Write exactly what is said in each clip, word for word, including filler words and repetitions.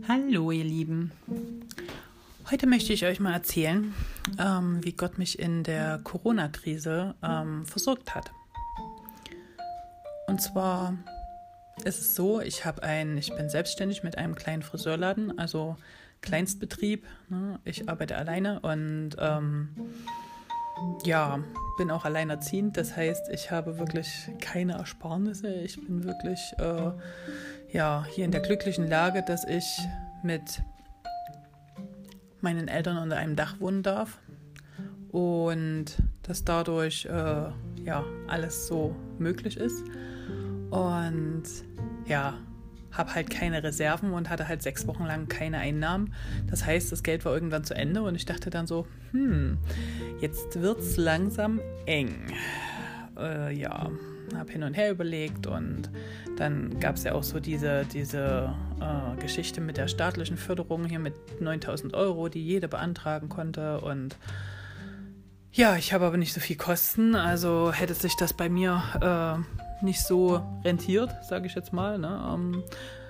Hallo ihr Lieben, heute möchte ich euch mal erzählen, ähm, wie Gott mich in der Corona-Krise ähm, versorgt hat. Und zwar ist es so, ich habe ein, ich bin selbstständig mit einem kleinen Friseurladen, also Kleinstbetrieb, ne? Ich arbeite alleine und ähm, ja, bin auch alleinerziehend, das heißt, ich habe wirklich keine Ersparnisse, ich bin wirklich äh, ja, hier in der glücklichen Lage, dass ich mit meinen Eltern unter einem Dach wohnen darf und dass dadurch äh, ja, alles so möglich ist und ja, habe halt keine Reserven und hatte halt sechs Wochen lang keine Einnahmen. Das heißt, das Geld war irgendwann zu Ende und ich dachte dann so, hm, jetzt wird's langsam eng. Äh, ja, habe hin und her überlegt und dann gab es ja auch so diese, diese äh, Geschichte mit der staatlichen Förderung hier mit neuntausend Euro, die jeder beantragen konnte und ja, ich habe aber nicht so viel Kosten, also hätte sich das bei mir äh, nicht so rentiert, sage ich jetzt mal, ne? Um,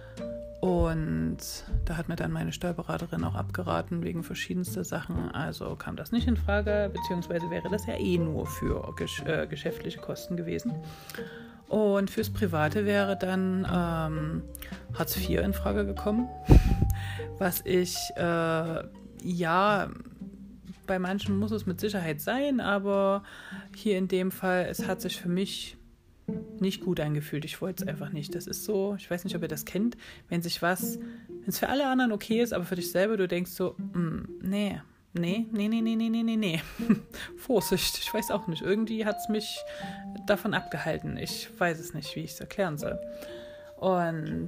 und da hat mir dann meine Steuerberaterin auch abgeraten wegen verschiedenster Sachen. Also kam das nicht in Frage, beziehungsweise wäre das ja eh nur für gesch- äh, geschäftliche Kosten gewesen. Und fürs Private wäre dann ähm, Hartz vier in Frage gekommen, was ich, äh, ja, bei manchen muss es mit Sicherheit sein, aber hier in dem Fall, es hat sich für mich nicht gut angefühlt. Ich wollte es einfach nicht. Das ist so, ich weiß nicht, ob ihr das kennt, wenn sich was, wenn es für alle anderen okay ist, aber für dich selber, du denkst so, mm, nee, nee, nee, nee, nee, nee, nee, nee, nee. Vorsicht, ich weiß auch nicht. Irgendwie hat es mich davon abgehalten. Ich weiß es nicht, wie ich es erklären soll. Und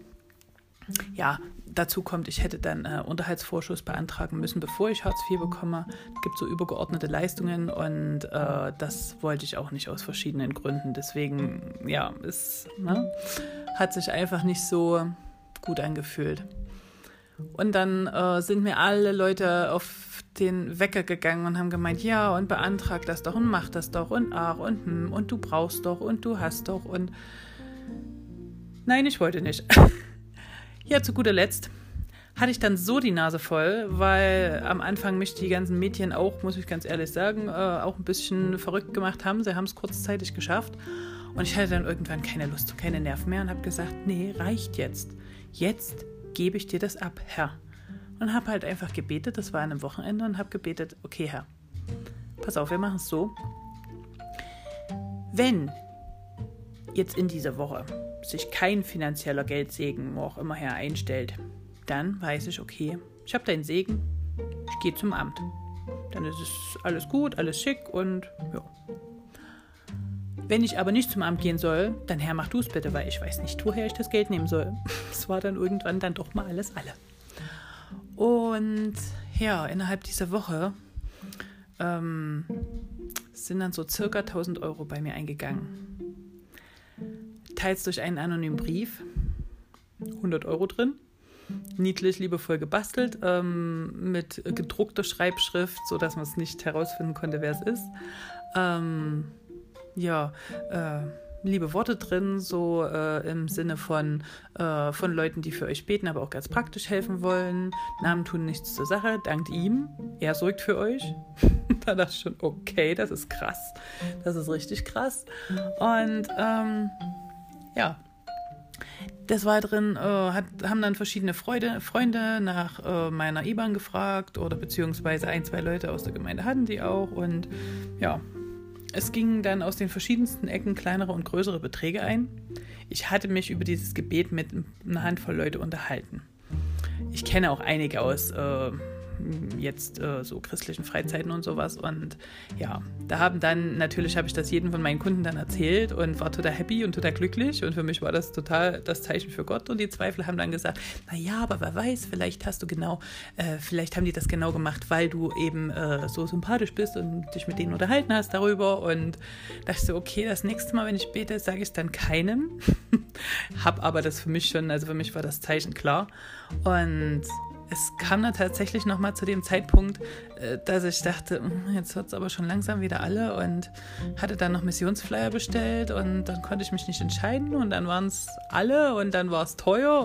ja, dazu kommt, ich hätte dann äh, Unterhaltsvorschuss beantragen müssen, bevor ich Hartz vier bekomme. Es gibt so übergeordnete Leistungen und äh, das wollte ich auch nicht aus verschiedenen Gründen. Deswegen, ja, es ne, hat sich einfach nicht so gut angefühlt. Und dann äh, sind mir alle Leute auf den Wecker gegangen und haben gemeint, ja, und beantrag das doch und mach das doch und ach und hm, und du brauchst doch und du hast doch und nein, ich wollte nicht. Ja, zu guter Letzt hatte ich dann so die Nase voll, weil am Anfang mich die ganzen Mädchen auch, muss ich ganz ehrlich sagen, äh, auch ein bisschen verrückt gemacht haben. Sie haben es kurzzeitig geschafft und ich hatte dann irgendwann keine Lust und keine Nerven mehr und habe gesagt, nee, reicht jetzt. Jetzt gebe ich dir das ab, Herr. Und habe halt einfach gebetet, das war an einem Wochenende und habe gebetet, okay, Herr, pass auf, wir machen es so. Wenn jetzt in dieser Woche sich kein finanzieller Geldsegen, wo auch immer her, einstellt, dann weiß ich, okay, ich habe deinen Segen, ich gehe zum Amt. Dann ist es alles gut, alles schick und ja. Wenn ich aber nicht zum Amt gehen soll, dann Herr, mach du es bitte, weil ich weiß nicht, woher ich das Geld nehmen soll. Das war dann irgendwann dann doch mal alles alle. Und ja, innerhalb dieser Woche ähm, sind dann so circa tausend Euro bei mir eingegangen. Teils durch einen anonymen Brief, hundert Euro drin, niedlich, liebevoll gebastelt, ähm, mit gedruckter Schreibschrift, sodass man es nicht herausfinden konnte, wer es ist. Ähm, ja, äh, liebe Worte drin, so äh, im Sinne von, äh, von Leuten, die für euch beten, aber auch ganz praktisch helfen wollen. Namen tun nichts zur Sache, dankt ihm, er sorgt für euch. Da dachte ich schon, okay, das ist krass, das ist richtig krass. Und ähm, ja, des Weiteren äh, hat, haben dann verschiedene Freude, Freunde nach äh, meiner I B A N gefragt oder beziehungsweise ein, zwei Leute aus der Gemeinde hatten die auch und ja, es gingen dann aus den verschiedensten Ecken kleinere und größere Beträge ein. Ich hatte mich über dieses Gebet mit einer Handvoll Leute unterhalten. Ich kenne auch einige aus äh, jetzt äh, so christlichen Freizeiten und sowas und ja, da haben dann, natürlich habe ich das jedem von meinen Kunden dann erzählt und war total happy und total glücklich und für mich war das total das Zeichen für Gott und die Zweifler haben dann gesagt, naja, aber wer weiß, vielleicht hast du genau, äh, vielleicht haben die das genau gemacht, weil du eben äh, so sympathisch bist und dich mit denen unterhalten hast darüber und dachte so, okay, das nächste Mal, wenn ich bete, sage ich es dann keinem, hab aber das für mich schon, also für mich war das Zeichen klar und es kam dann tatsächlich nochmal zu dem Zeitpunkt, dass ich dachte, jetzt wird es aber schon langsam wieder alle und hatte dann noch Missionsflyer bestellt und dann konnte ich mich nicht entscheiden und dann waren es alle und dann war es teuer und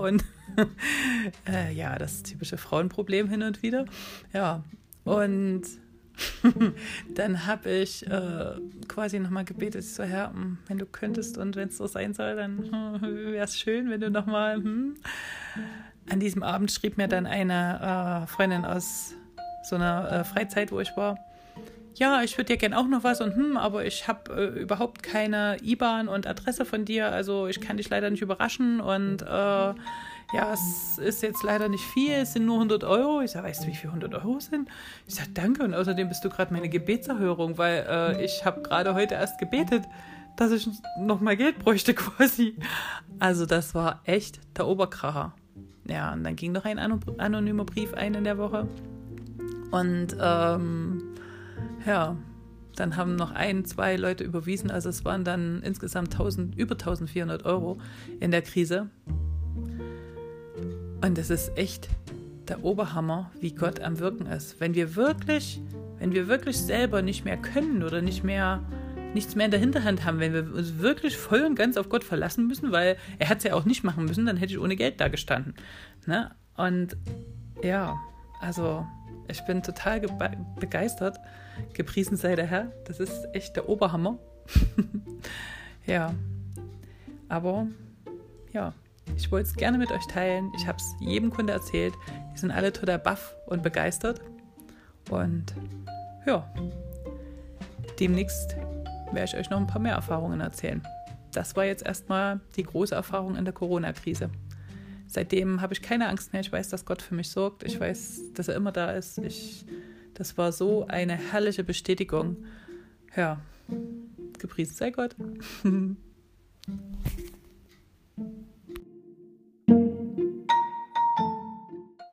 äh, ja, das typische Frauenproblem hin und wieder. Ja, und dann habe ich äh, quasi nochmal gebetet, ich so, Herr, wenn du könntest und wenn es so sein soll, dann hm, wäre es schön, wenn du nochmal... Hm. An diesem Abend schrieb mir dann eine äh, Freundin aus so einer äh, Freizeit, wo ich war, ja, ich würde dir gerne auch noch was und hm, aber ich habe äh, überhaupt keine I B A N und Adresse von dir, also ich kann dich leider nicht überraschen und äh, ja, es ist jetzt leider nicht viel, es sind nur hundert Euro. Ich sage, weißt du, wie viel hundert Euro sind? Ich sage, danke, und außerdem bist du gerade meine Gebetserhörung, weil äh, ich habe gerade heute erst gebetet, dass ich noch mal Geld bräuchte quasi. Also das war echt der Oberkracher. Ja, und dann ging noch ein anonymer Brief ein in der Woche. Und ähm, ja, dann haben noch ein, zwei Leute überwiesen. Also es waren dann insgesamt tausend, über eintausendvierhundert Euro in der Krise. Und es ist echt der Oberhammer, wie Gott am Wirken ist. Wenn wir wirklich, wenn wir wirklich selber nicht mehr können oder nicht mehr, nichts mehr in der Hinterhand haben, wenn wir uns wirklich voll und ganz auf Gott verlassen müssen, weil er hat es ja auch nicht machen müssen, dann hätte ich ohne Geld da gestanden. Ne? Und ja, also ich bin total ge- begeistert. Gepriesen sei der Herr. Das ist echt der Oberhammer. Ja, aber ja, ich wollte es gerne mit euch teilen. Ich habe es jedem Kunde erzählt. Die sind alle total baff und begeistert. Und ja, demnächst werde ich euch noch ein paar mehr Erfahrungen erzählen. Das war jetzt erstmal die große Erfahrung in der Corona-Krise. Seitdem habe ich keine Angst mehr. Ich weiß, dass Gott für mich sorgt. Ich weiß, dass er immer da ist. Ich, das war so eine herrliche Bestätigung. Ja, gepriesen sei Gott.